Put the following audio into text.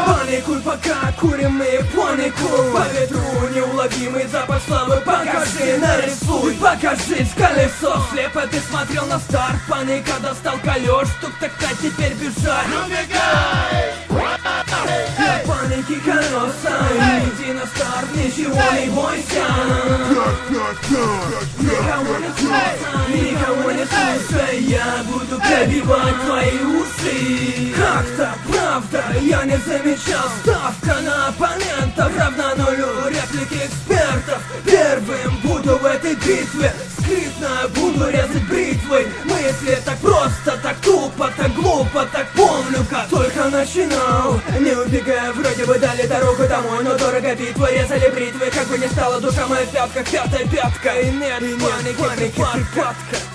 Паникуй, пока курим мы панику. По ветру неуловимый запах славы. Покажи, нарисуй, покажи колесо. Слепо ты смотрел на старт, паника достал колёс. Тук-так-так, теперь бежать. Для паники колеса. Иди на старт, ничего не бойся. Никого не слушай, никого не слушай. Я буду пробивать твои уши. Как-то правда, я не замечал. Ставка на оппонентов равна нулю. Реплики экспертов. Первым буду в этой битве. Скрытно буду резать бритвой. Мысли так просто, так тупо, так глупо, так помню, как только начинал. Не убегая, вроде бы дали дорогу домой, но дорого битвы, резали бритвы. Как бы не стала душа моя в пятках, пятая пятка. И нет паники, припадка.